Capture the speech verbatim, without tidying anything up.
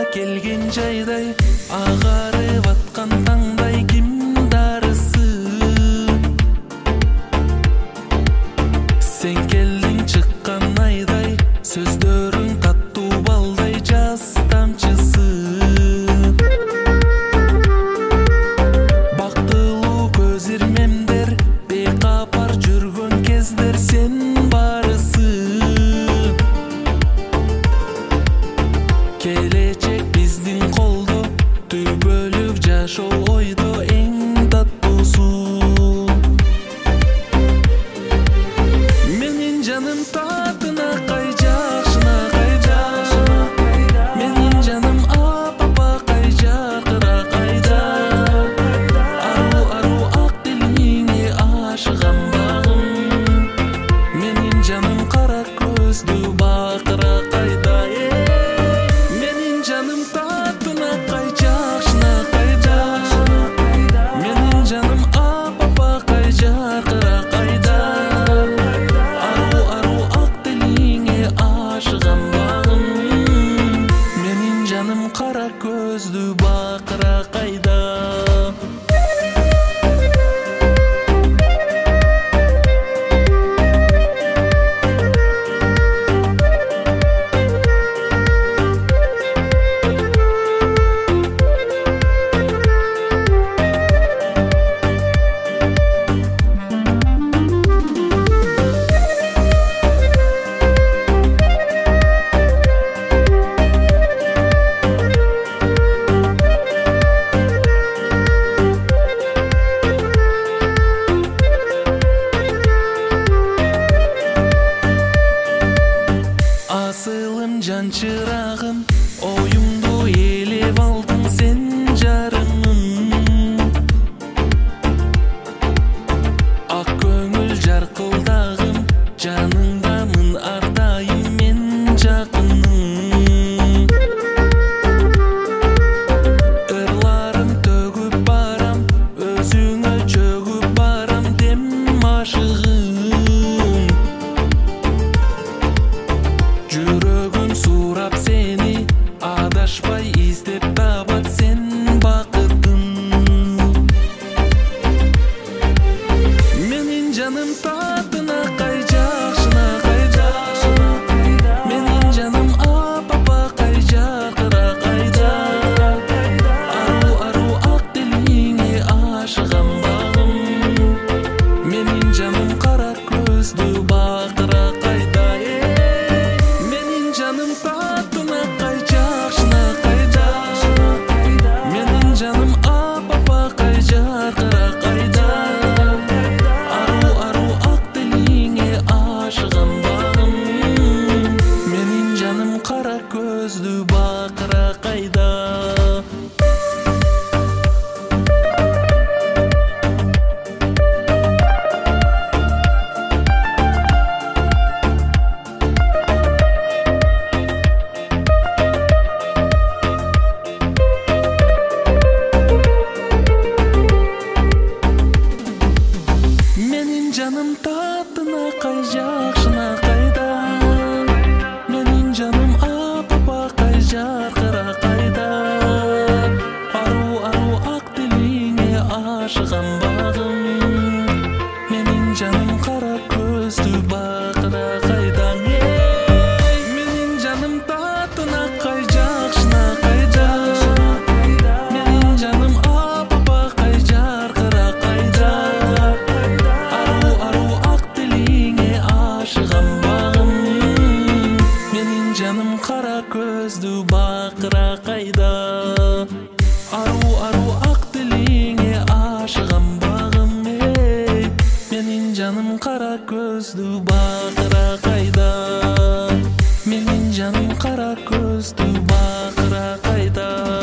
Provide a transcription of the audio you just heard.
келген жайдай, ағарып атқан таңдай кім дарысы. Сен келдің шыққан айдай, сөздерің тату балдай жас тамчысы. Бақтылу көз ирмемдер, бейқапар жүрген кездер сен барысы. Келечек биздин колдо, түбөлүк жашоо ойдо эң таттуусу. Менин жаным татына кай жакшына кайда, менин жаным апапа кай жакыра кайда. Ару ару ак тилиңе ашыгам багым, менин жаным кара көздүү бакыра кайда. Менин жаным татына кай жакшына кайда, менин жаным апапа кай жакыра кайда. Ару ару ак тилиңе ашыгам багым, менин жаным кара көздүү бакыра кайда. Асылым жан чырагым, оюмду елеп алдың сен жарымым. Ак көңүл жаркылдагым, жаныңдамын ардайым мен жакының. Ырларым төгүп барам, өзүңө чөгүп барам дем ашыгым. Жүрөгүм сурап сени, адашпай издеп табат сен бакытын. Менин жаным татына кай жакшына кайда, менин жаным апапа кай жакыра кайда. Ару ару ак тилиңе ашыгам багым, менин жаным кара көздүү бакыра кайда. Менин жаным татына кай жакшына кайда, менин жаным апапа кай жакыра кайда. Ару ару ак тилиңе ашыгам багым, менин жаным кара көздүү бакыра кайда. Менин жаным татына кай жакшына кайда, менин жаным апапа кай жакыра кайда. Ару ару ак тилиңе ашыгам багым, менин жаным кара көздүү бакыра кайда. Менин жаным татына кай жакшына кайда, менин жаным апапа кай жакыра кайда. Ару ару ак тилиңе ашыгам багым, менин жаным кара көздүү бакыра кайда. Ару ару ак тилиңе ашыгам багым, менин жаным кара көздүү бакыра кайда. Менин жаным кара көздүү бакыра кайда.